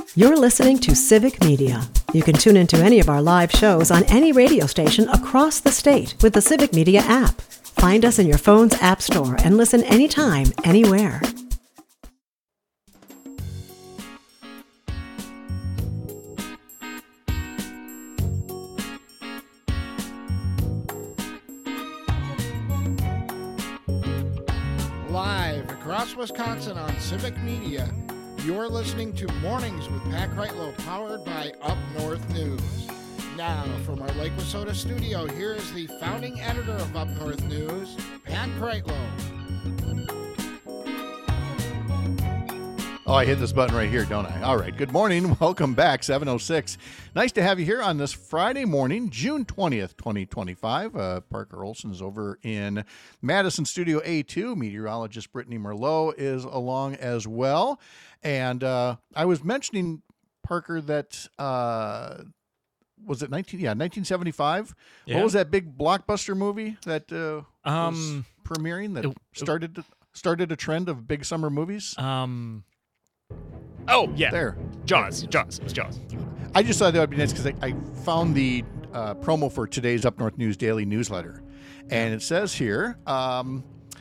You're listening to Civic Media. You can tune into any of our live shows on any radio station across the state with the Civic Media app. Find us in your phone's app store and listen anytime, anywhere. Live across Wisconsin on Civic Media, you're listening to Mornings with Pat Kreitlow, powered by Up North News. Now, from our Lake Wissota studio, here is the founding editor of Up North News, Pat Kreitlow. Oh, I hit this button right here, don't I? All right. Good morning. Welcome back, 7:06. Nice to have you here on this Friday morning, June 20th, 2025. Parker Olson is over in Madison Studio A2. Meteorologist Brittany Merlot is along as well. And I was mentioning, Parker, that was it 1975? Yeah. What was that big blockbuster movie that was premiering that started a trend of big summer movies? Oh, yeah. There. Jaws. It was Jaws. I just thought that would be nice because I found the promo for today's Up North News daily newsletter. And it says here, come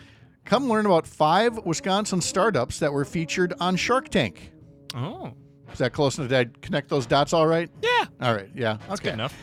learn about 5 Wisconsin startups that were featured on Shark Tank. Oh. Is that close enough? Did I connect those dots all right? Yeah. All right. Yeah. That's okay. Good enough.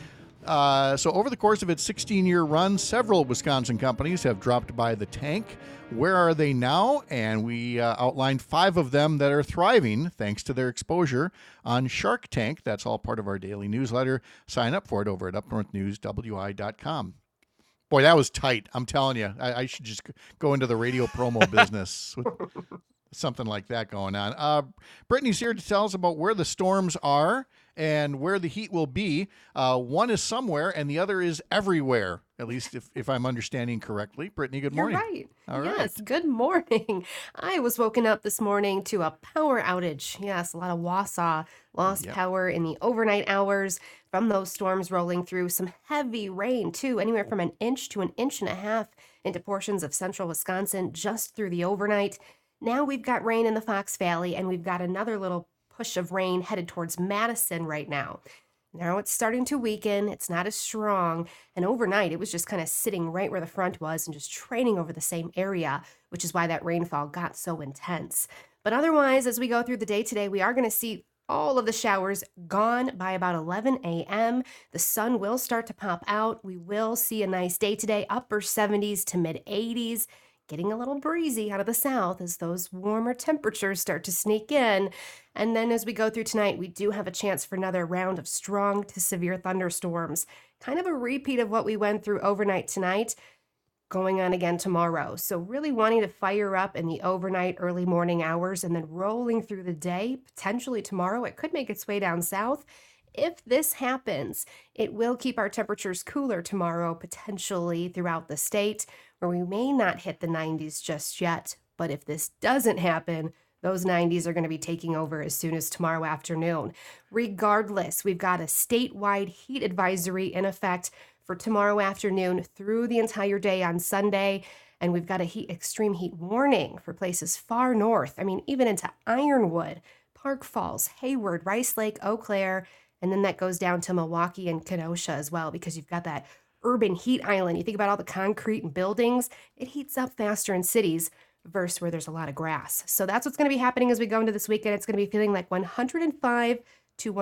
So over the course of its 16-year run, several Wisconsin companies have dropped by the tank. Where are they now? And we outlined 5 of them that are thriving thanks to their exposure on Shark Tank. That's all part of our daily newsletter. Sign up for it over at upnorthnewswi.com. Boy, that was tight. I'm telling you, I should just go into the radio promo business with something like that going on. Brittany's here to tell us about where the storms are and where the heat will be. One is somewhere and the other is everywhere, at least if I'm understanding correctly. Brittany, good morning. You're right. All yes, right. Good morning. I was woken up this morning to a power outage. Yes, a lot of Wausau lost power in the overnight hours from those storms rolling through. Some heavy rain, too, anywhere from an inch to an inch and a half into portions of central Wisconsin just through the overnight. Now we've got rain in the Fox Valley, and we've got another little push of rain headed towards Madison right now. Now it's starting to weaken. It's not as strong. And overnight, it was just kind of sitting right where the front was and just training over the same area, which is why that rainfall got so intense. But otherwise, as we go through the day today, we are going to see all of the showers gone by about 11 a.m. The sun will start to pop out. We will see a nice day today, upper 70s to mid 80s. Getting a little breezy out of the south as those warmer temperatures start to sneak in. And then as we go through tonight, we do have a chance for another round of strong to severe thunderstorms. Kind of a repeat of what we went through overnight tonight, going on again tomorrow. So really wanting to fire up in the overnight, early morning hours and then rolling through the day, potentially tomorrow. It could make its way down south. If this happens, it will keep our temperatures cooler tomorrow, potentially throughout the state, where we may not hit the 90s just yet. But if this doesn't happen, those 90s are going to be taking over as soon as tomorrow afternoon. Regardless, we've got a statewide heat advisory in effect for tomorrow afternoon through the entire day on Sunday. And we've got a extreme heat warning for places far north. I mean, even into Ironwood, Park Falls, Hayward, Rice Lake, Eau Claire. And then that goes down to Milwaukee and Kenosha as well, because you've got that urban heat island. You think about all the concrete and buildings, it heats up faster in cities versus where there's a lot of grass. So that's what's going to be happening as we go into this weekend. It's going to be feeling like 105 to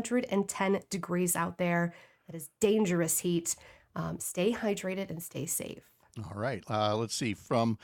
110 degrees out there. That is dangerous heat. Stay hydrated and stay safe. All right. Let's see. From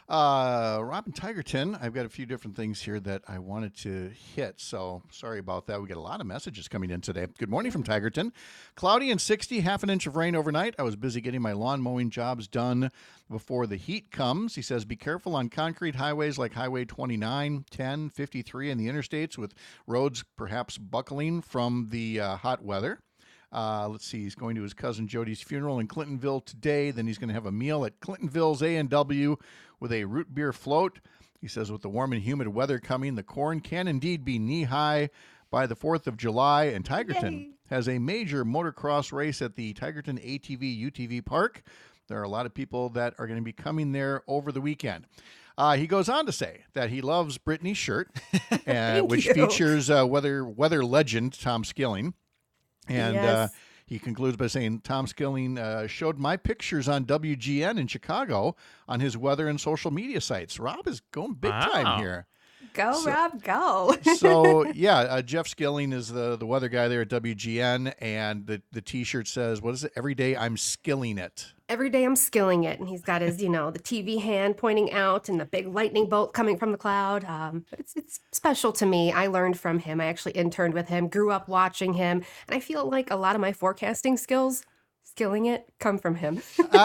Robin Tigerton, I've got a few different things here that I wanted to hit, so sorry about that. We get a lot of messages coming in today. Good morning from Tigerton. Cloudy and 60, half an inch of rain overnight. I was busy getting my lawn mowing jobs done before the heat comes. He says, be careful on concrete highways like Highway 29, 10, 53, and the interstates with roads perhaps buckling from the hot weather. Let's see, he's going to his cousin Jody's funeral in Clintonville today. Then he's going to have a meal at Clintonville's A&W with a root beer float. He says with the warm and humid weather coming, the corn can indeed be knee-high by the 4th of July. And Tigerton has a major motocross race at the Tigerton ATV UTV Park. There are a lot of people that are going to be coming there over the weekend. He goes on to say that he loves Brittany's shirt, which you. features weather legend Tom Skilling. And Yes. he concludes by saying, Tom Skilling showed my pictures on WGN in Chicago on his weather and social media sites. Rob is going big time Wow. here. Go, Rob, go. So, yeah, Jeff Skilling is the weather guy there at WGN, and the T-shirt says, what is it? Every day I'm skilling it. Every day I'm skilling it, and he's got his, the TV hand pointing out and the big lightning bolt coming from the cloud. But it's special to me. I learned from him. I actually interned with him, grew up watching him, and I feel like a lot of my forecasting skills, skilling it, come from him.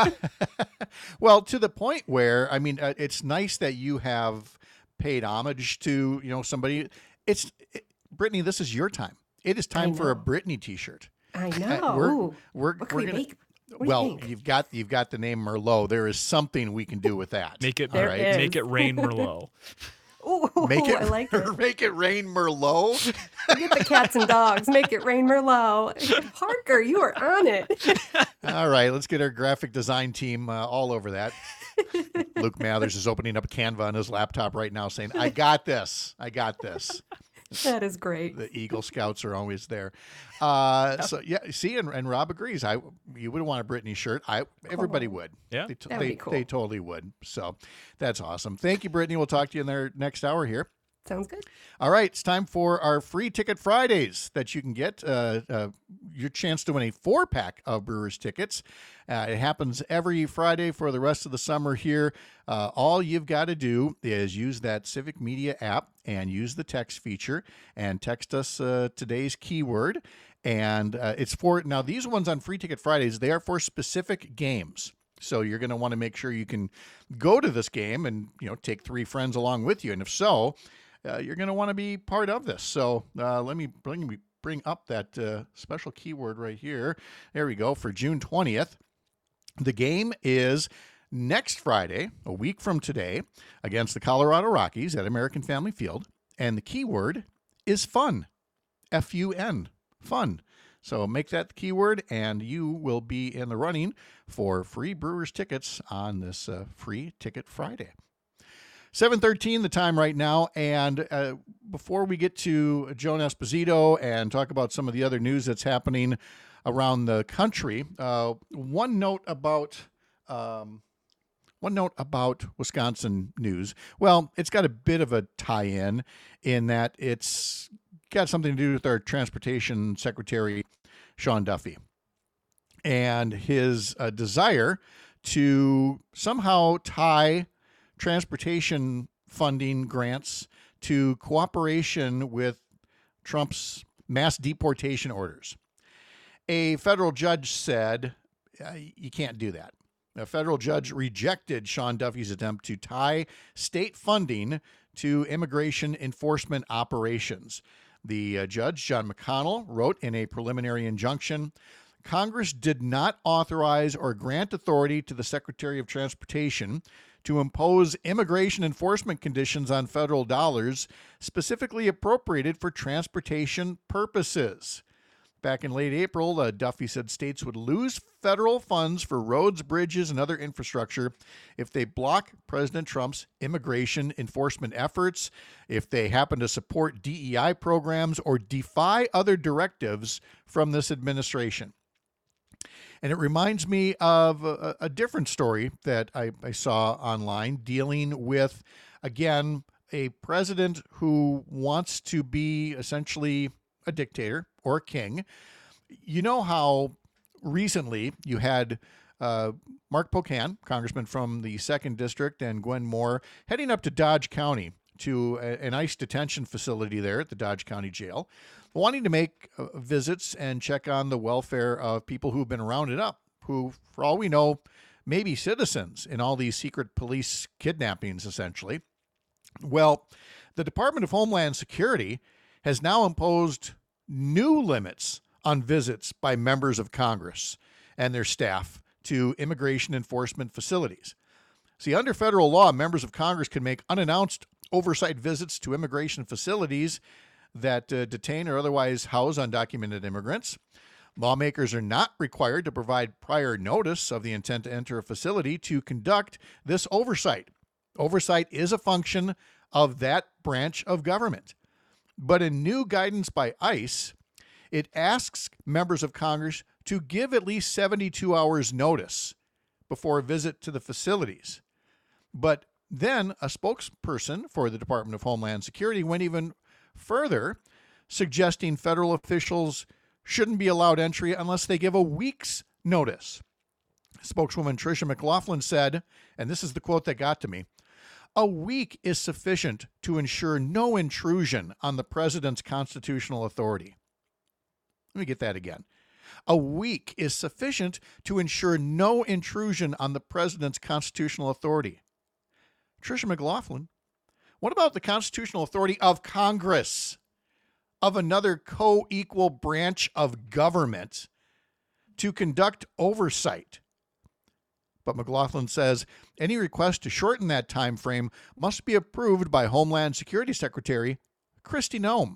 Well, to the point where, I mean, it's nice that you have paid homage to, somebody. Brittany, this is your time. It is time for a know. Brittany T-shirt. I know. we're Ooh, we're, what can we're we gonna. make? What do you Well, think? you've got the name Merlot. There is something we can do with that. Make it There is. make it rain Merlot. Ooh, Make it I like it. make it rain Merlot. Get the cats and dogs. Make it rain Merlot. Parker, you are on it. All right, let's get our graphic design team all over that. Luke Mathers is opening up Canva on his laptop right now, saying, "I got this. I got this." That is great. The Eagle Scouts are always there. So yeah, see, and Rob agrees. You would want a Brittany shirt. Everybody would. Yeah. That would be cool. They totally would. So that's awesome. Thank you, Brittany. We'll talk to you in their next hour here. Sounds good. All right, it's time for our free ticket Fridays that you can get your chance to win a 4-pack of Brewers tickets. It happens every Friday for the rest of the summer here. All you've got to do is use that Civic Media app and use the text feature and text us today's keyword. And it's for, now these ones on Free Ticket Fridays, they are for specific games. So you're going to want to make sure you can go to this game and, take 3 friends along with you. And if so, you're going to want to be part of this. So let me bring up that special keyword right here. There we go, for June 20th. The game is next Friday, a week from today, against the Colorado Rockies at American Family Field. And the keyword is fun, F-U-N, fun. So make that the keyword, and you will be in the running for free Brewers tickets on this Free Ticket Friday. 7:13 the time right now, and before we get to Joan Esposito and talk about some of the other news that's happening around the country, one note about Wisconsin news. Well, it's got a bit of a tie-in that it's got something to do with our Transportation Secretary, Sean Duffy, and his desire to somehow tie transportation funding grants to cooperation with Trump's mass deportation orders. A federal judge said you can't do that. A federal judge rejected Sean Duffy's attempt to tie state funding to immigration enforcement operations. The judge, John McConnell, wrote in a preliminary injunction, Congress did not authorize or grant authority to the Secretary of Transportation to impose immigration enforcement conditions on federal dollars specifically appropriated for transportation purposes. Back in late April, Duffy said states would lose federal funds for roads, bridges, and other infrastructure if they block President Trump's immigration enforcement efforts, if they happen to support DEI programs, or defy other directives from this administration. And it reminds me of a different story that I saw online dealing with, again, a president who wants to be essentially a dictator or a king. You know how recently you had Mark Pocan, congressman from the 2nd District, and Gwen Moore heading up to Dodge County to an ICE detention facility there at the Dodge County Jail, wanting to make visits and check on the welfare of people who've been rounded up, who, for all we know, may be citizens in all these secret police kidnappings, essentially. Well, the Department of Homeland Security has now imposed new limits on visits by members of Congress and their staff to immigration enforcement facilities. See, under federal law, members of Congress can make unannounced oversight visits to immigration facilities that detain or otherwise house undocumented immigrants. Lawmakers are not required to provide prior notice of the intent to enter a facility to conduct this oversight. Oversight is a function of that branch of government. But in new guidance by ICE, it asks members of Congress to give at least 72 hours notice before a visit to the facilities. But then a spokesperson for the Department of Homeland Security went even further, suggesting federal officials shouldn't be allowed entry unless they give a week's notice. Spokeswoman Tricia McLaughlin said, and this is the quote that got to me, "A week is sufficient to ensure no intrusion on the president's constitutional authority." Let me get that again. A week is sufficient to ensure no intrusion on the president's constitutional authority. Tricia McLaughlin, what about the constitutional authority of Congress, of another co-equal branch of government, to conduct oversight? But McLaughlin says any request to shorten that time frame must be approved by Homeland Security Secretary Kristi Noem.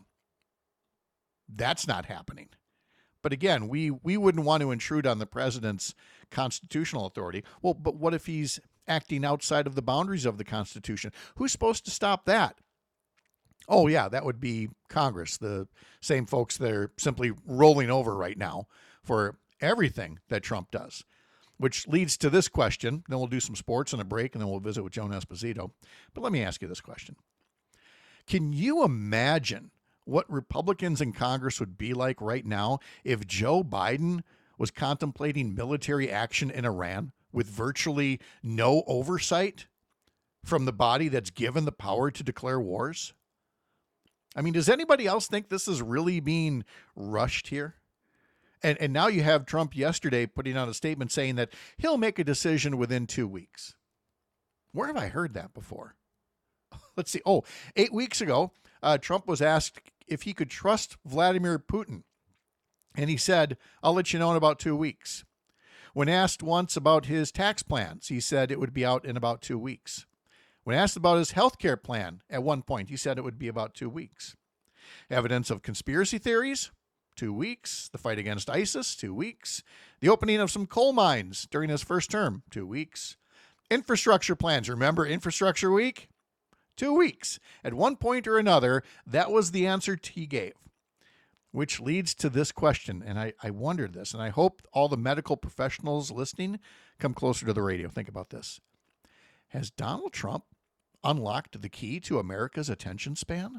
That's not happening. But again, we wouldn't want to intrude on the president's constitutional authority. Well, but what if he's acting outside of the boundaries of the Constitution? Who's supposed to stop that? Oh, yeah, that would be Congress, the same folks that are simply rolling over right now for everything that Trump does. Which leads to this question. Then we'll do some sports and a break, and then we'll visit with Joan Esposito. But let me ask you this question. Can you imagine what Republicans in Congress would be like right now if Joe Biden was contemplating military action in Iran with virtually no oversight from the body that's given the power to declare wars? I mean, does anybody else think this is really being rushed here? And now you have Trump yesterday putting out a statement saying that he'll make a decision within 2 weeks. Where have I heard that before? Let's see. 8 weeks ago, Trump was asked if he could trust Vladimir Putin. And he said, "I'll let you know in about 2 weeks." When asked once about his tax plans, he said it would be out in about 2 weeks. When asked about his health care plan, at one point, he said it would be about 2 weeks. Evidence of conspiracy theories? 2 weeks. The fight against ISIS, 2 weeks. The opening of some coal mines during his first term, 2 weeks. Infrastructure plans. Remember Infrastructure Week? 2 weeks. At one point or another, that was the answer he gave. Which leads to this question, and I wondered this, and I hope all the medical professionals listening come closer to the radio. Think about this. Has Donald Trump unlocked the key to America's attention span?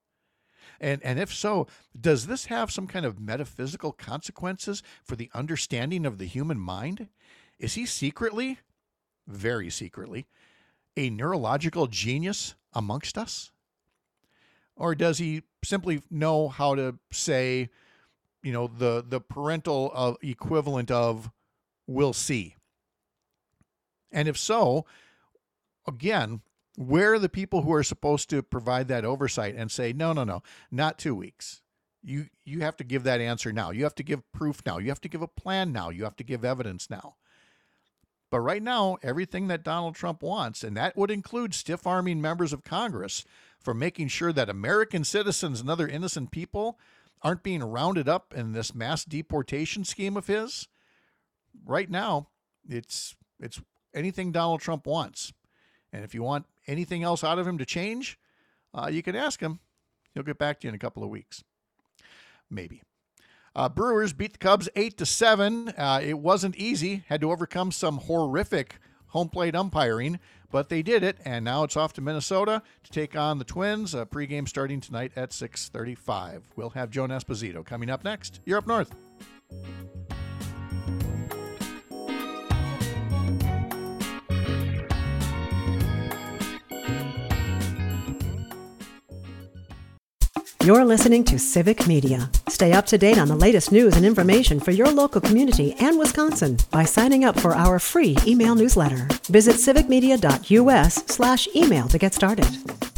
And if so, does this have some kind of metaphysical consequences for the understanding of the human mind? Is he secretly, very secretly, a neurological genius amongst us? Or does he simply know how to say, the parental equivalent of "we'll see"? And if so, again, where are the people who are supposed to provide that oversight and say, no, not 2 weeks. You have to give that answer now. You have to give proof now. You have to give a plan now. You have to give evidence now. But right now, everything that Donald Trump wants, and that would include stiff-arming members of Congress for making sure that American citizens and other innocent people aren't being rounded up in this mass deportation scheme of his, right now, it's anything Donald Trump wants. And if you want anything else out of him to change, you can ask him. He'll get back to you in a couple of weeks. Maybe. Brewers beat the Cubs 8-7. It wasn't easy. Had to overcome some horrific home plate umpiring, but they did it. And now it's off to Minnesota to take on the Twins. Pregame starting tonight at 6:35. We'll have Joan Esposito coming up next. You're Up North. You're listening to Civic Media. Stay up to date on the latest news and information for your local community and Wisconsin by signing up for our free email newsletter. Visit civicmedia.us/email to get started.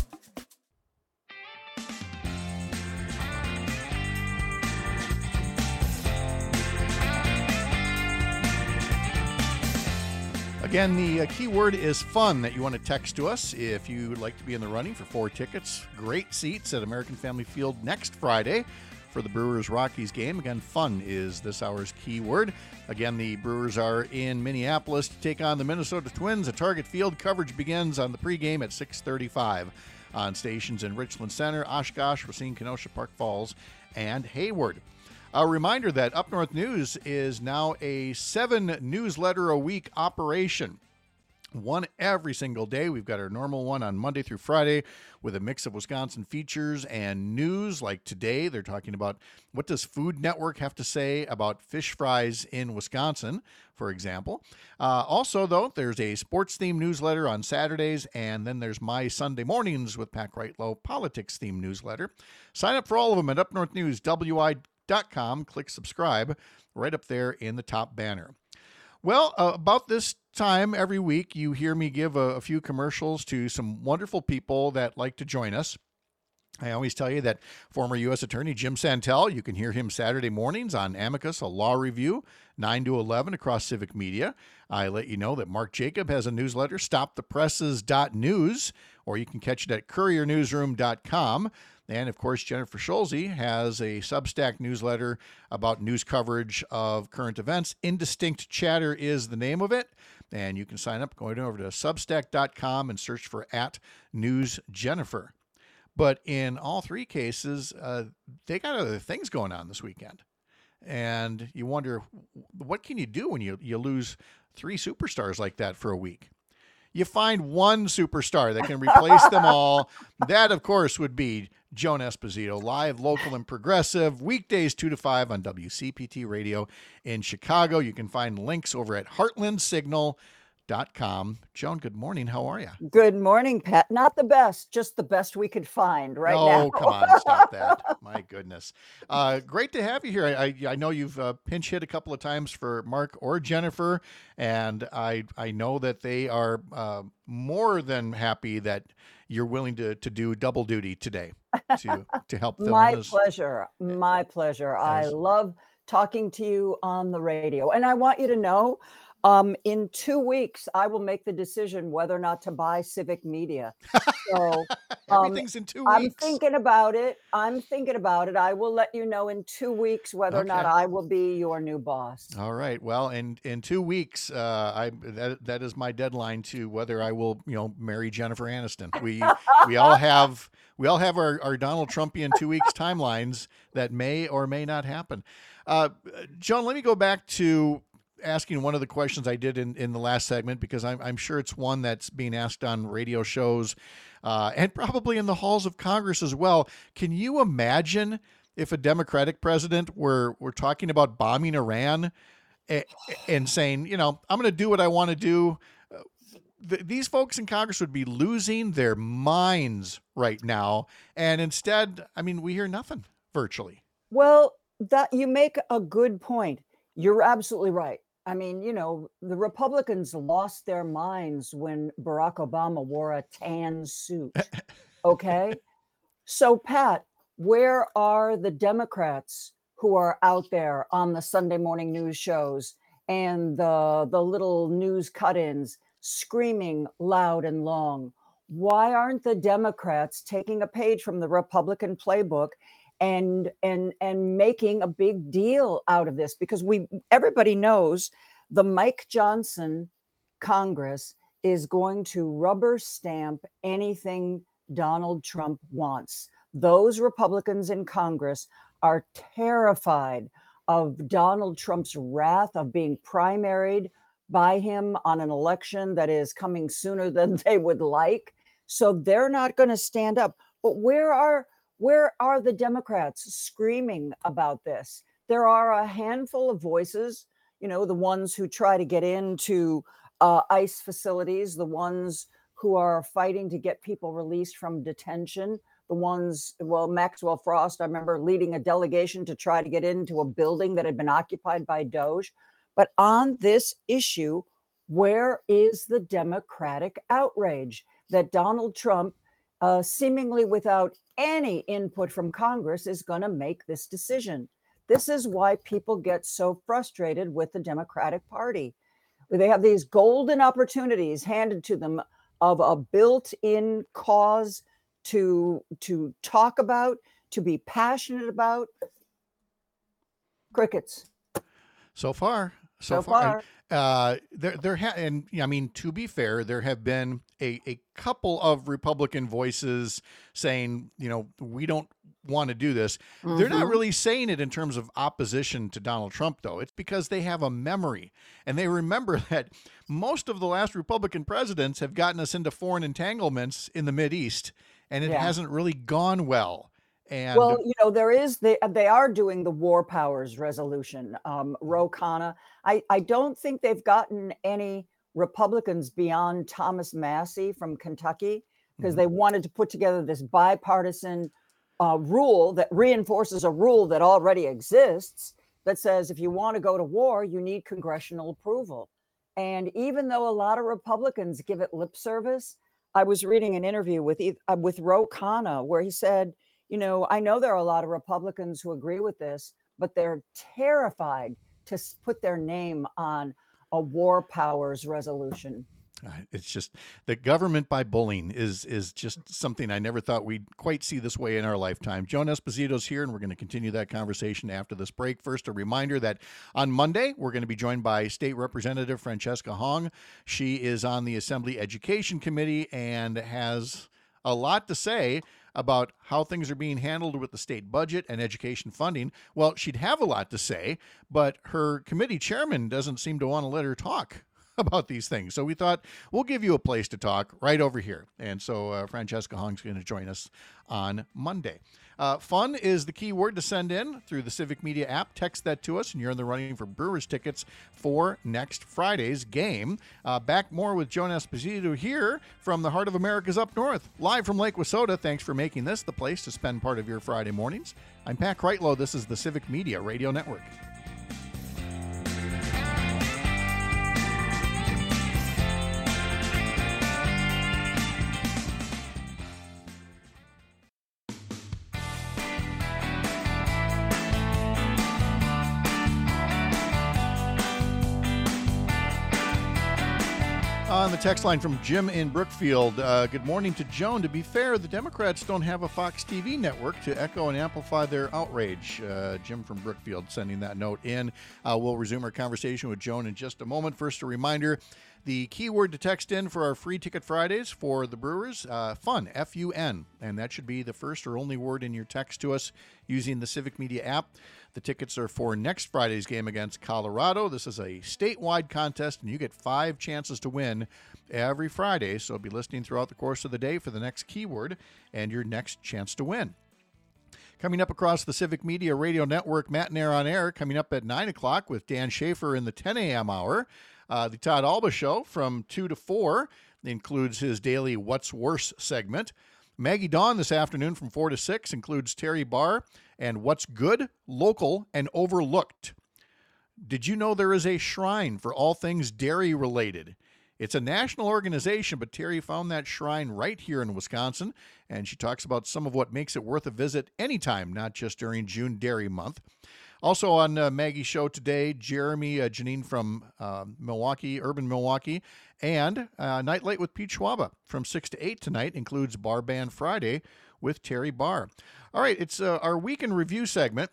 Again, the key word is fun that you want to text to us if you would like to be in the running for 4 tickets. Great seats at American Family Field next Friday for the Brewers-Rockies game. Again, fun is this hour's key word. Again, the Brewers are in Minneapolis to take on the Minnesota Twins. A Target Field coverage begins on the pregame at 6:35 on stations in Richland Center, Oshkosh, Racine, Kenosha, Park Falls, and Hayward. A reminder that Up North News is now a 7 newsletter a week operation. One every single day. We've got our normal one on Monday through Friday with a mix of Wisconsin features and news. Like today, they're talking about what does Food Network have to say about fish fries in Wisconsin, for example. Also, though, there's a sports-themed newsletter on Saturdays, and then there's My Sunday Mornings with Pat Kreitlow politics-themed newsletter. Sign up for all of them at upnorthnewswi.com. Click subscribe right up there in the top banner. Well, about this time every week, you hear me give a few commercials to some wonderful people that like to join us. I always tell you that former U.S. Attorney Jim Santel, you can hear him Saturday mornings on Amicus, a law review, 9 to 11 across Civic Media. I let you know that Mark Jacob has a newsletter, stopthepresses.news, or you can catch it at couriernewsroom.com. And, of course, Jennifer Schulze has a Substack newsletter about news coverage of current events. Indistinct Chatter is the name of it. And you can sign up going over to substack.com and search for @NewsJennifer. But in all three cases, they got other things going on this weekend. And you wonder, what can you do when you lose 3 superstars like that for a week? You find one superstar that can replace them all. That, of course, would be Joan Esposito, live, local, and progressive, weekdays 2 to 5 on WCPT Radio in Chicago. You can find links over at heartlandsignal.com. Joan, good morning. How are you? Good morning, Pat. Not the best, just the best we could find right now. Oh, come on. Stop that. My goodness. Great to have you here. I know you've pinch hit a couple of times for Mark or Jennifer, and I know that they are more than happy that you're willing to do double duty today to help them. My pleasure. My pleasure. I love talking to you on the radio. And I want you to know, in 2 weeks, I will make the decision whether or not to buy Civic Media. So everything's in 2 weeks. I'm thinking about it. I will let you know in 2 weeks whether or not I will be your new boss. All right. Well, in 2 weeks, that is my deadline to whether I will, marry Jennifer Aniston. We all have our Donald Trumpian 2 weeks timelines that may or may not happen. John, let me go back to asking one of the questions I did in the last segment, because I'm sure it's one that's being asked on radio shows and probably in the halls of Congress as well. Can you imagine if a Democratic president were talking about bombing Iran and saying, I'm going to do what I want to do? These folks in Congress would be losing their minds right now. And instead, we hear nothing virtually. Well, that you make a good point. You're absolutely right. The Republicans lost their minds when Barack Obama wore a tan suit. Okay. So, Pat, where are the Democrats who are out there on the Sunday morning news shows and the little news cut-ins screaming loud and long? Why aren't the Democrats taking a page from the Republican playbook and making a big deal out of this? Because everybody knows the Mike Johnson Congress is going to rubber stamp anything Donald Trump wants. Those Republicans in Congress are terrified of Donald Trump's wrath, of being primaried by him on an election that is coming sooner than they would like. So they're not going to stand up. But where are the Democrats screaming about this? There are a handful of voices, the ones who try to get into ICE facilities, the ones who are fighting to get people released from detention, the ones, Maxwell Frost, I remember leading a delegation to try to get into a building that had been occupied by Doge. But on this issue, where is the Democratic outrage that Donald Trump, seemingly without any input from Congress, is going to make this decision? This is why people get so frustrated with the Democratic Party. They have these golden opportunities handed to them of a built-in cause to talk about, to be passionate about, Crickets. So far. So far. And I mean, to be fair, there have been a couple of Republican voices saying, we don't want to do this. They're not really saying it in terms of opposition to Donald Trump, though. It's because they have a memory and they remember that most of the last Republican presidents have gotten us into foreign entanglements in the Mideast, and it hasn't really gone well. And well, they are doing the war powers resolution. Ro Khanna. I don't think they've gotten any Republicans beyond Thomas Massie from Kentucky, because they wanted to put together this bipartisan rule that reinforces a rule that already exists that says if you want to go to war, you need congressional approval. And even though a lot of Republicans give it lip service, I was reading an interview with Ro Khanna where he said, I know there are a lot of Republicans who agree with this, but they're terrified to put their name on a war powers resolution. It's just the government by bullying is just something I never thought we'd quite see this way in our lifetime. Joan Esposito's here, and we're going to continue that conversation after this break. First, a reminder that on Monday, we're going to be joined by State Representative Francesca Hong. She is on the Assembly Education Committee and has a lot to say about how things are being handled with the state budget and education funding. Well, she'd have a lot to say, but her committee chairman doesn't seem to want to let her talk about these things. So we thought we'll give you a place to talk right over here. And so Francesca Hong's going to join us on Monday. Fun is the key word to send in through the Civic Media app. Text that to us, and you're in the running for Brewers tickets for next Friday's game. Back more with Joan Esposito here from the heart of America's Up North, live from Lake Wissota. Thanks for making this the place to spend part of your Friday mornings. I'm Pat Kreitlow. This is the Civic Media Radio Network. On the text line from Jim in Brookfield, good morning to Joan. To be fair, the Democrats don't have a Fox TV network to echo and amplify their outrage. Jim from Brookfield sending that note in. We'll resume our conversation with Joan in just a moment. First, a reminder, the keyword to text in for our free ticket Fridays for the Brewers, fun, F-U-N, and that should be the first or only word in your text to us using the Civic Media app. The tickets are for next Friday's game against Colorado. This is a statewide contest, and you get 5 chances to win every Friday. So be listening throughout the course of the day for the next keyword and your next chance to win. Coming up across the Civic Media Radio Network, Matt and Air on Air, coming up at 9 o'clock with Dan Schaefer in the 10 a.m. hour. The Todd Alba Show from 2 to 4 includes his daily What's Worse segment. Maggie Dawn this afternoon from 4 to 6 includes Terry Barr and What's Good, Local, and Overlooked. Did you know there is a shrine for all things dairy related? It's a national organization, but Terry found that shrine right here in Wisconsin, and she talks about some of what makes it worth a visit anytime, not just during June Dairy Month. Also on Maggie's show today, Jeremy Janine from Milwaukee, Urban Milwaukee, and Night Light with Pete Schwaba from 6 to 8 tonight includes Bar Band Friday with Terry Barr. All right, it's our Week in Review segment.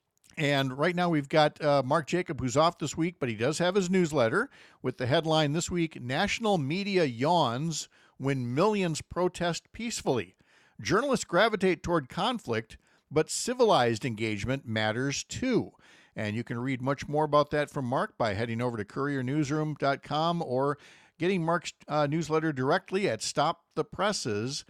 And right now we've got Mark Jacob, who's off this week, but he does have his newsletter with the headline this week, National Media Yawns When Millions Protest Peacefully. Journalists gravitate toward conflict, but civilized engagement matters too. And you can read much more about that from Mark by heading over to couriernewsroom.com or getting Mark's newsletter directly at stopthepresses.news.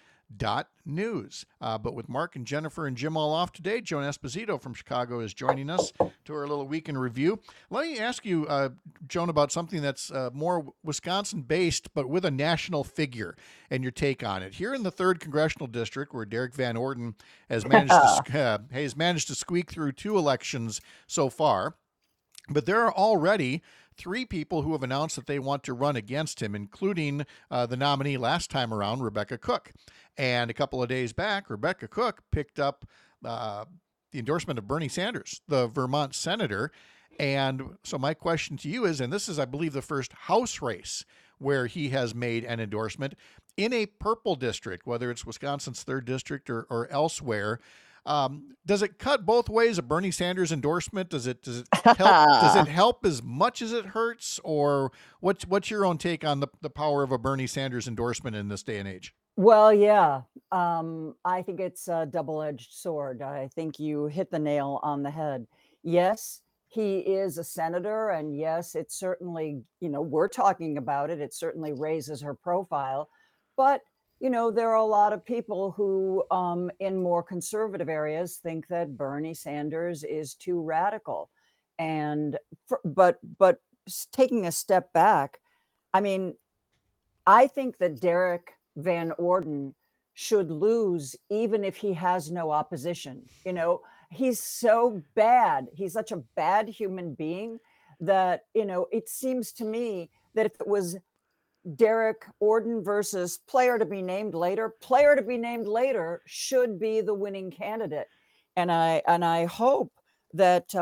But with Mark and Jennifer and Jim all off today, Joan Esposito from Chicago is joining us to our little week in review. Let me ask you, Joan, about something that's more Wisconsin-based, but with a national figure, and your take on it. Here in the 3rd Congressional District, where Derek Van Orden has managed to squeak through 2 elections so far, but there are already 3 people who have announced that they want to run against him, including the nominee last time around, Rebecca Cook. And a couple of days back, Rebecca Cook picked up the endorsement of Bernie Sanders, the Vermont senator. And so my question to you is, and this is, I believe, the first House race where he has made an endorsement in a purple district, whether it's Wisconsin's 3rd district or elsewhere. Does it cut both ways? A Bernie Sanders endorsement? Does it help? Does it help as much as it hurts? Or what's your own take on the power of a Bernie Sanders endorsement in this day and age? Well, yeah. I think it's a double-edged sword. I think you hit the nail on the head. Yes, he is a senator, and yes, it certainly, we're talking about it. It certainly raises her profile. But, there are a lot of people who, in more conservative areas, think that Bernie Sanders is too radical. And, but taking a step back, I mean, I think that Derek Van Orden should lose even if he has no opposition. He's so bad. He's such a bad human being that, it seems to me that if it was Derek Orden versus player to be named later should be the winning candidate. And I hope that,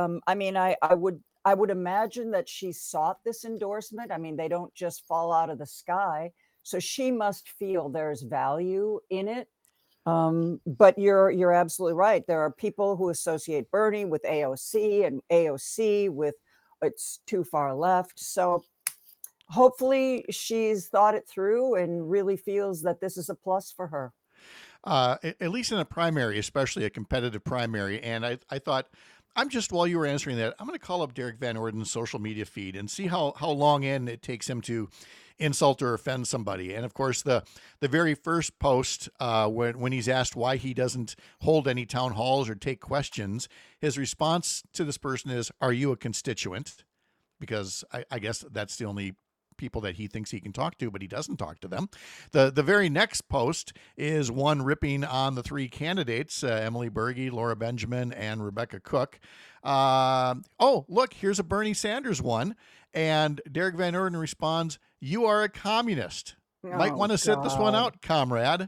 I would imagine that she sought this endorsement. I mean, they don't just fall out of the sky. So she must feel there's value in it. But you're absolutely right. There are people who associate Bernie with AOC and AOC with it's too far left. So hopefully she's thought it through and really feels that this is a plus for her. At least in a primary, especially a competitive primary. And I thought, while you were answering that, I'm going to call up Derek Van Orden's social media feed and see how long in it takes him to insult or offend somebody. And of course, the very first post, when he's asked why he doesn't hold any town halls or take questions, his response to this person is, "Are you a constituent?" Because I guess that's the only people that he thinks he can talk to, but he doesn't talk to them. The very next post is one ripping on the three candidates, Emily Berge, Laura Benjamin, and Rebecca Cook. Oh, look, here's a Bernie Sanders one. And Derek Van Orden responds, "You are a communist. Might want to sit this one out, comrade."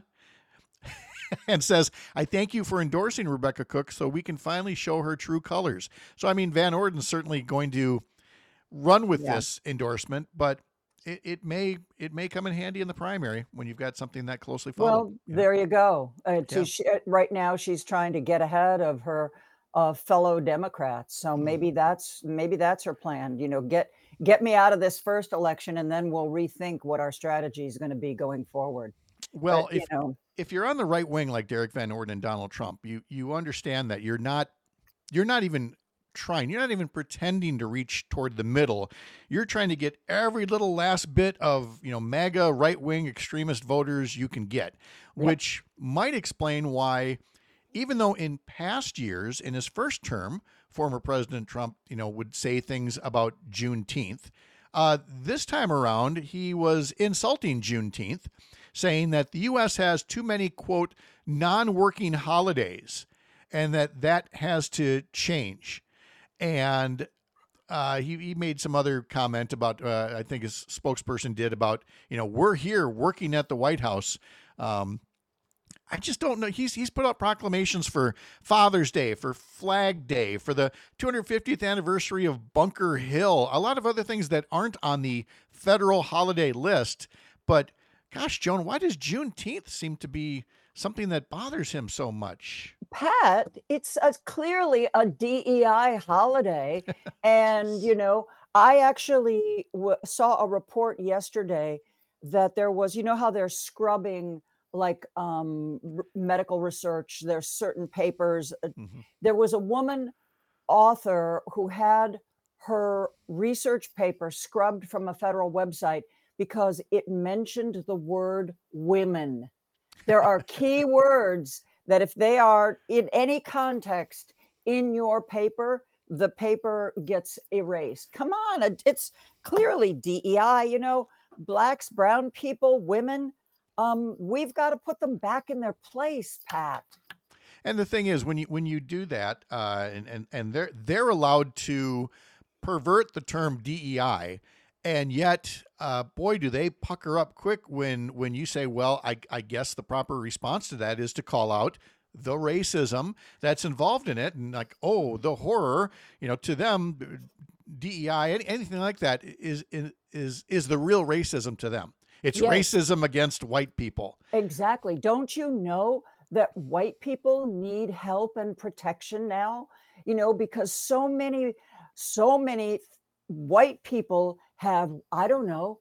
And says, "I thank you for endorsing Rebecca Cook so we can finally show her true colors." So, I mean, Van Orden's certainly going to run with this endorsement, but it may come in handy in the primary when you've got something that closely followed. Well, there you go. Right now, she's trying to get ahead of her fellow Democrats. So maybe that's her plan. Get me out of this first election, and then we'll rethink what our strategy is going to be going forward. Well, if you're on the right wing like Derek Van Orden and Donald Trump, you understand that you're not even trying. You're not even pretending to reach toward the middle. You're trying to get every little last bit of, MAGA right-wing extremist voters you can get, which might explain why, even though in past years, in his first term, former President Trump, would say things about Juneteenth, this time around, he was insulting Juneteenth, saying that the U.S. has too many, quote, non-working holidays, and that has to change. And he made some other comment about, I think his spokesperson did, about, we're here working at the White House. I just don't know. He's put out proclamations for Father's Day, for Flag Day, for the 250th anniversary of Bunker Hill, a lot of other things that aren't on the federal holiday list. But gosh, Joan, why does Juneteenth seem to be something that bothers him so much? Pat, it's clearly a DEI holiday. And, I actually saw a report yesterday that there was, how they're scrubbing like medical research, there's certain papers. There was a woman author who had her research paper scrubbed from a federal website because it mentioned the word women. There are key words that if they are in any context in your paper, the paper gets erased. Come on, it's clearly DEI, blacks, brown people, women. We've got to put them back in their place, Pat. And the thing is, when you do that, and they're allowed to pervert the term DEI, and yet, boy, do they pucker up quick when you say, well, I guess the proper response to that is to call out the racism that's involved in it, and like, oh, the horror, to them, DEI, anything like that is the real racism to them. It's racism against white people. Exactly. Don't you know that white people need help and protection now? Because so many white people have, I don't know,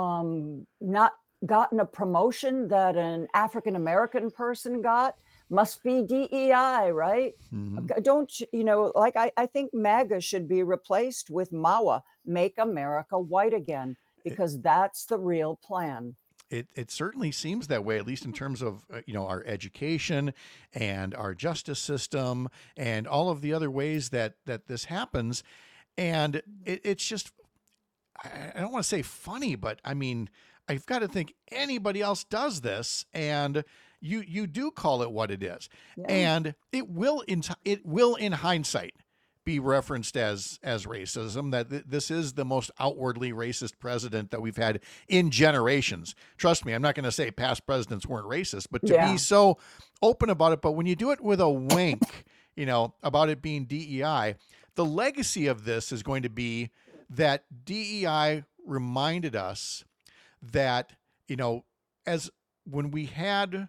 not gotten a promotion that an African American person got. Must be DEI, right? Don't like I think MAGA should be replaced with MAWA, Make America White Again, because that's the real plan. It certainly seems that way, at least in terms of our education and our justice system and all of the other ways that this happens. And it's just, I don't want to say funny, but I mean, I've got to think anybody else does this, and you do call it what it is. Yeah. And it will in hindsight be referenced as racism, that this is the most outwardly racist president that we've had in generations. Trust me, I'm not going to say past presidents weren't racist, but to be so open about it. But when you do it with a wink, about it being DEI, the legacy of this is going to be that DEI reminded us that, as when we had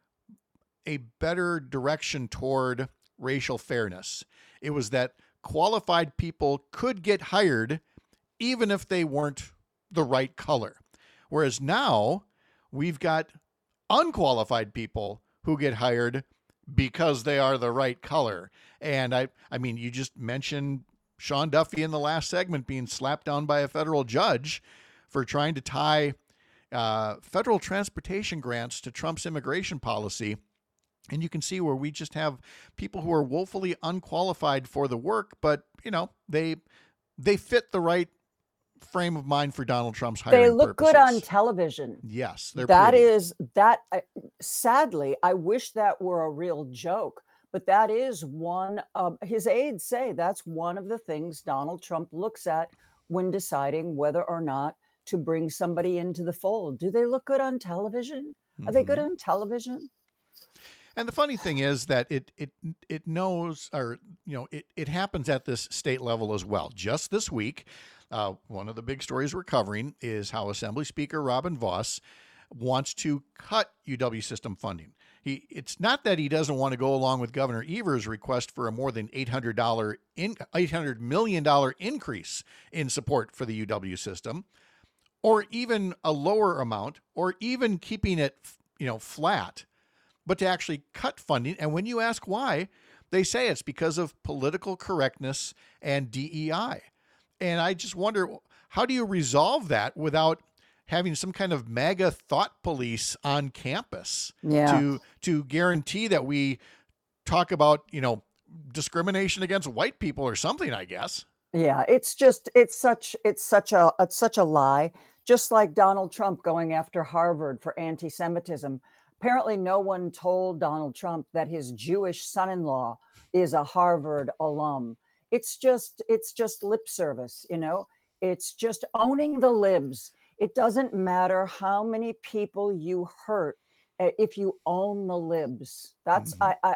a better direction toward racial fairness, it was that qualified people could get hired even if they weren't the right color. Whereas now we've got unqualified people who get hired because they are the right color. And I mean, you just mentioned Sean Duffy in the last segment being slapped down by a federal judge for trying to tie federal transportation grants to Trump's immigration policy. And you can see where we just have people who are woefully unqualified for the work, but they fit the right frame of mind for Donald Trump's hiring They look purposes. good on television. Yes, they're That pretty. is that. Sadly, I wish that were a real joke, but that is one of his aides say that's one of the things Donald Trump looks at when deciding whether or not to bring somebody into the fold. Do they look good on television? Are they good on television? And the funny thing is that it knows, or it happens at this state level as well. Just this week, one of the big stories we're covering is how Assembly Speaker Robin Vos wants to cut UW system funding. It's not that he doesn't want to go along with Governor Evers' request for a more than $800 million increase in support for the UW system, or even a lower amount, or even keeping it flat, but to actually cut funding. And when you ask why, they say it's because of political correctness and DEI. And I just wonder, how do you resolve that without having some kind of MAGA thought police on campus to guarantee that we talk about, discrimination against white people or something, I guess. Yeah, it's such a lie. Just like Donald Trump going after Harvard for anti-Semitism. Apparently, no one told Donald Trump that his Jewish son-in-law is a Harvard alum. It's just lip service, It's just owning the libs. It doesn't matter how many people you hurt if you own the libs. That's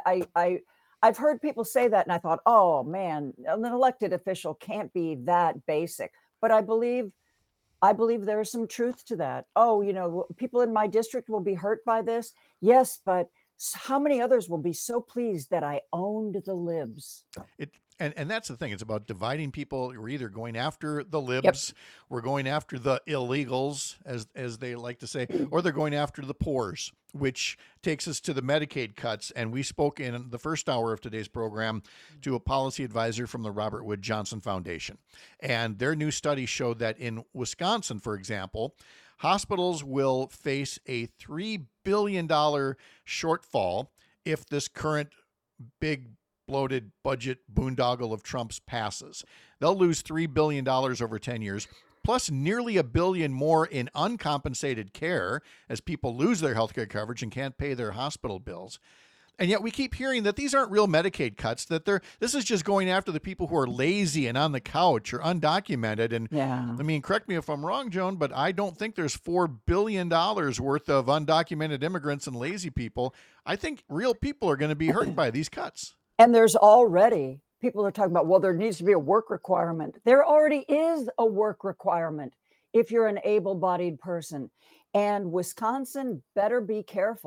I've heard people say that, and I thought, oh man, an elected official can't be that basic. But I believe there is some truth to that. Oh, people in my district will be hurt by this. Yes, but how many others will be so pleased that I owned the libs? And that's the thing. It's about dividing people. We're either going after the libs, we're going after the illegals, as they like to say, or they're going after the poors, which takes us to the Medicaid cuts. And we spoke in the first hour of today's program to a policy advisor from the Robert Wood Johnson Foundation. And their new study showed that in Wisconsin, for example, hospitals will face a $3 billion shortfall if this current big bloated budget boondoggle of Trump's passes. They'll lose $3 billion over 10 years, plus nearly $1 billion more in uncompensated care as people lose their healthcare coverage and can't pay their hospital bills. And yet we keep hearing that these aren't real Medicaid cuts, that this is just going after the people who are lazy and on the couch or undocumented. And I mean, correct me if I'm wrong, Joan, but I don't think there's $4 billion worth of undocumented immigrants and lazy people. I think real people are going to be hurt by these cuts. And there's already people are talking about, well, there needs to be a work requirement. There already is a work requirement if you're an able-bodied person. And Wisconsin better be careful,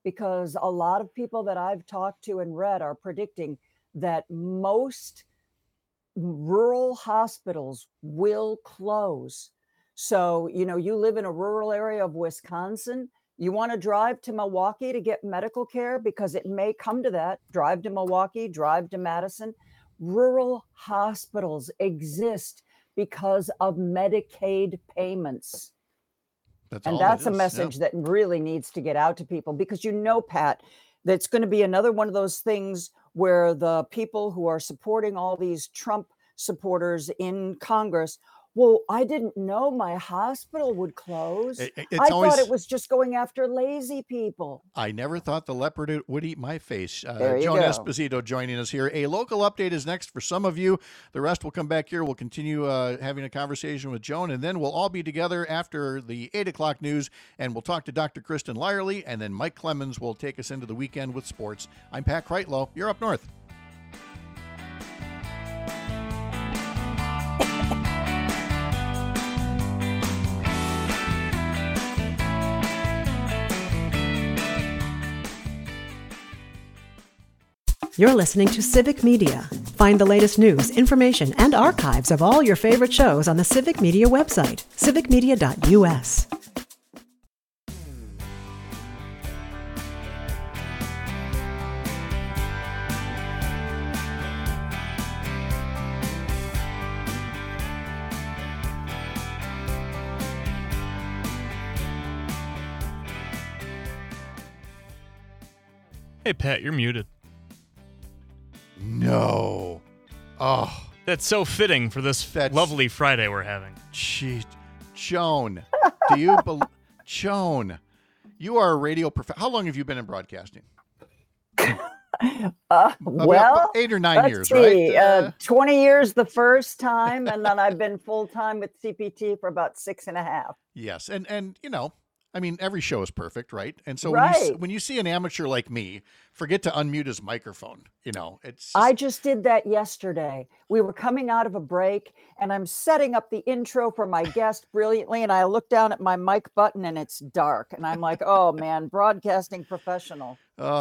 because a lot of people that I've talked to and read are predicting that most rural hospitals will close. So, you live in a rural area of Wisconsin, you want to drive to Milwaukee to get medical care because it may come to that. Drive to Milwaukee, drive to Madison. Rural hospitals exist because of Medicaid payments. That's a message that really needs to get out to people, because Pat, that's going to be another one of those things where the people who are supporting all these Trump supporters in Congress, well, I didn't know my hospital would close. I thought it was just going after lazy people. I never thought the leopard would eat my face. There you Joan go. Esposito joining us here. A local update is next for some of you. The rest will come back here. We'll continue having a conversation with Joan, and then we'll all be together after the 8 o'clock news, and we'll talk to Dr. Kristen Lyerly, and then Mike Clemens will take us into the weekend with sports. I'm Pat Kreitlow. You're up north. You're listening to Civic Media. Find the latest news, information, and archives of all your favorite shows on the Civic Media website, civicmedia.us. Hey, Pat, you're muted. No. Oh, That's so fitting for this lovely Friday we're having. Gee, Joan, do you believe? Joan, you are a radio professional. How long have you been in broadcasting? Well, 8 or 9 years, see, right? 20 years the first time, and then I've been full-time with CPT for about 6.5. Yes, and I mean, every show is perfect, right? And so Right. when you see an amateur like me forget to unmute his microphone, it's I just did that yesterday. We were coming out of a break, and I'm setting up the intro for my guest brilliantly, and I look down at my mic button, and it's dark, and I'm like, oh man, broadcasting professional.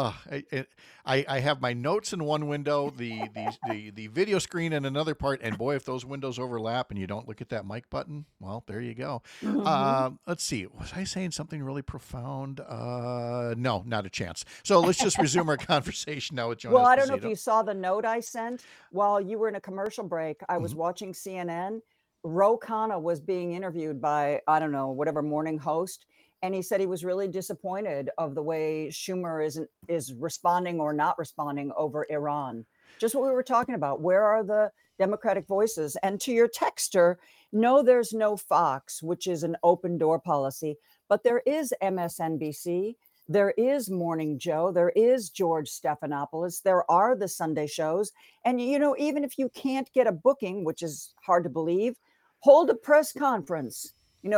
I have my notes in one window, the video screen in another part, and boy, if those windows overlap and you don't look at that mic button, well, there you go. Let's see, was I saying something really profound? No, not a chance. So let's just resume our conversation now with Joan Well, I don't know if Esposito. you saw the note I sent while you were in a commercial break. I Mm-hmm. was watching CNN. Ro Khanna was being interviewed by, I don't know, whatever morning host. And he said he was really disappointed of the way Schumer is responding or not responding over Iran. Just what we were talking about. Where are the Democratic voices? And to your texter, no, there's no Fox, which is an open door policy, but there is MSNBC. There is Morning Joe. There is George Stephanopoulos. There are the Sunday shows. And, even if you can't get a booking, which is hard to believe, hold a press conference.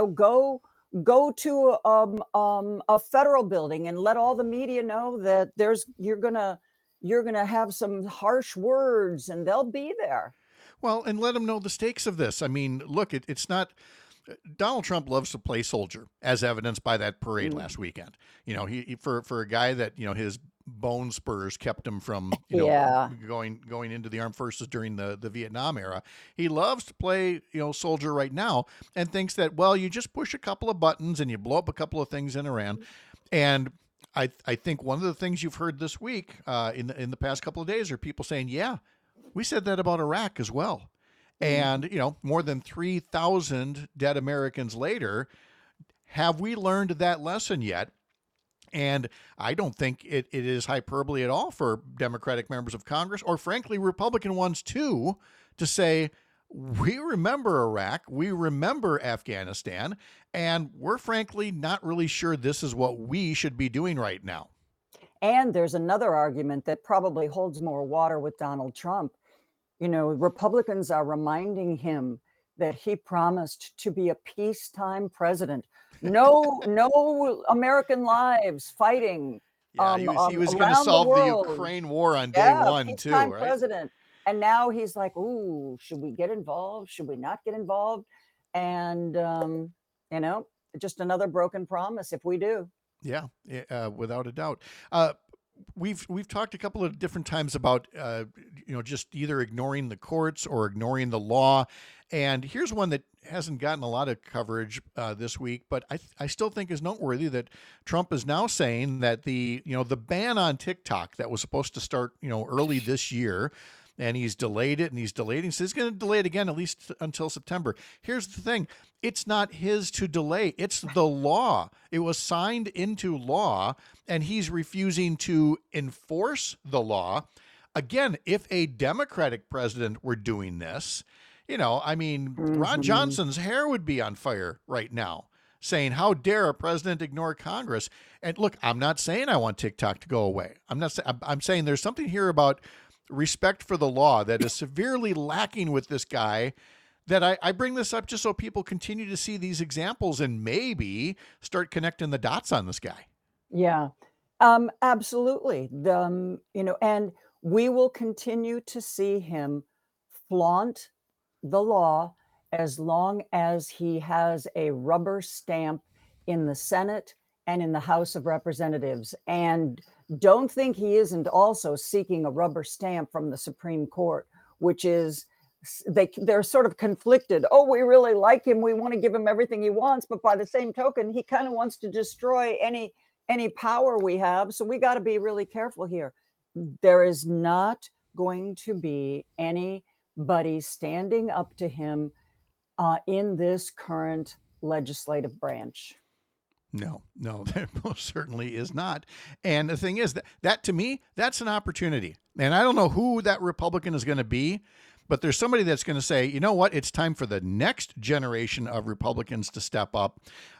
Go to a federal building and let all the media know that you're gonna have some harsh words, and they'll be there. Well, and let them know the stakes of this. I mean, look, it's not. Donald Trump loves to play soldier, as evidenced by that parade last weekend. He for a guy that his bone spurs kept him from going into the armed forces during the Vietnam era. He loves to play soldier right now, and thinks that, well, you just push a couple of buttons and you blow up a couple of things in Iran. And I think one of the things you've heard this week in the past couple of days are people saying, yeah, we said that about Iraq as well. And, more than 3,000 dead Americans later, have we learned that lesson yet? And I don't think it is hyperbole at all for Democratic members of Congress, or frankly, Republican ones too, to say, we remember Iraq, we remember Afghanistan, and we're frankly not really sure this is what we should be doing right now. And there's another argument that probably holds more water with Donald Trump. Republicans are reminding him that he promised to be a peacetime president. No American lives fighting. Yeah, he was going to solve the Ukraine war on day one too, right? President. And now he's like, ooh, should we get involved? Should we not get involved? And, just another broken promise if we do. Yeah, without a doubt. We've talked a couple of different times about just either ignoring the courts or ignoring the law, and here's one that hasn't gotten a lot of coverage this week, but I still think is noteworthy that Trump is now saying that the ban on TikTok that was supposed to start early this year. And he's delayed it, and he's delayed it. He says he's going to delay it again, at least until September. Here's the thing. It's not his to delay. It's the law. It was signed into law, and he's refusing to enforce the law. Again, if a Democratic president were doing this, Ron Johnson's hair would be on fire right now, saying, how dare a president ignore Congress? And look, I'm not saying I want TikTok to go away. I'm saying there's something here about respect for the law that is severely lacking with this guy, that I bring this up just so people continue to see these examples and maybe start connecting the dots on this guy. Yeah, absolutely. And we will continue to see him flaunt the law as long as he has a rubber stamp in the Senate and in the House of Representatives. And don't think he isn't also seeking a rubber stamp from the Supreme Court, which is they're sort of conflicted. Oh, we really like him. We want to give him everything he wants. But by the same token, he kind of wants to destroy any power we have. So we got to be really careful here. There is not going to be anybody standing up to him in this current legislative branch. No, there most certainly is not. And the thing is that to me, that's an opportunity. And I don't know who that Republican is going to be, but there's somebody that's going to say, you know what, it's time for the next generation of Republicans to step up.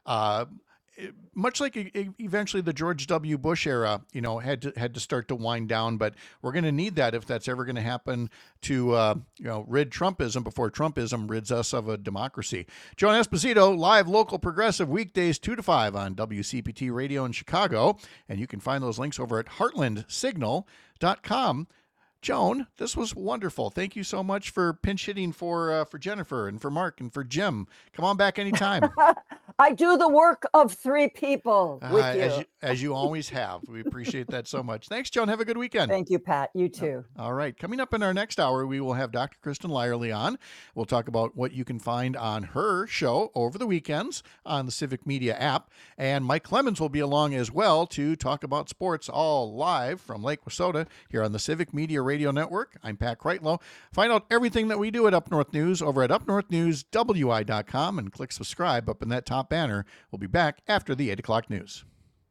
Much like eventually the George W. Bush era, had to start to wind down, but we're going to need that if that's ever going to happen to, rid Trumpism before Trumpism rids us of a democracy. Joan Esposito, live local progressive weekdays 2 to 5 on WCPT Radio in Chicago. And you can find those links over at heartlandsignal.com. Joan, this was wonderful. Thank you so much for pinch hitting for Jennifer and for Mark and for Jim. Come on back anytime. I do the work of 3 people with you. As you always have. We appreciate that so much. Thanks, Joan. Have a good weekend. Thank you, Pat. You too. All right. Coming up in our next hour, we will have Dr. Kristen Lyerly on. We'll talk about what you can find on her show over the weekends on the Civic Media app. And Mike Clemens will be along as well to talk about sports, all live from Lake Wissota here on the Civic Media Radio Network. I'm Pat Kreitlow. Find out everything that we do at Up North News over at upnorthnewswi.com and click subscribe up in that top banner. We'll be back after the 8 o'clock news.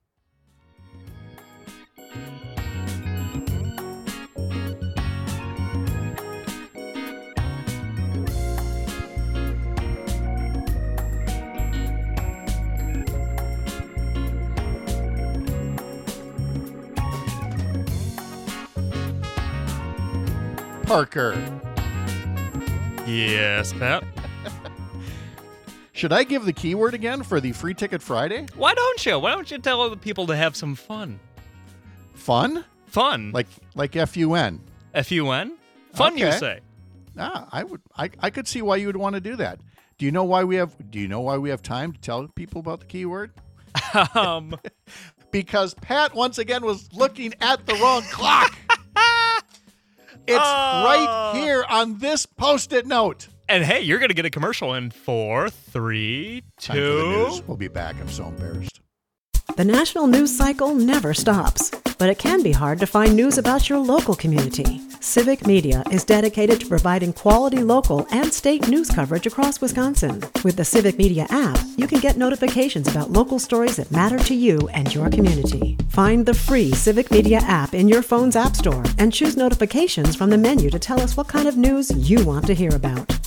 Parker. Yes, Pat. Should I give the keyword again for the Free Ticket Friday? Why don't you? Why don't you tell the people to have some fun? Fun? Fun. Like F-U-N. F-U-N? Fun, okay. You say? I could see why you would want to do that. Do you know why we have time to tell people about the keyword? Because Pat once again was looking at the wrong clock. It's right here on this Post-it note. And hey, you're going to get a commercial in 4, 3, 2. We'll be back. I'm so embarrassed. The national news cycle never stops, but it can be hard to find news about your local community. Civic Media is dedicated to providing quality local and state news coverage across Wisconsin. With the Civic Media app, you can get notifications about local stories that matter to you and your community. Find the free Civic Media app in your phone's app store and choose notifications from the menu to tell us what kind of news you want to hear about.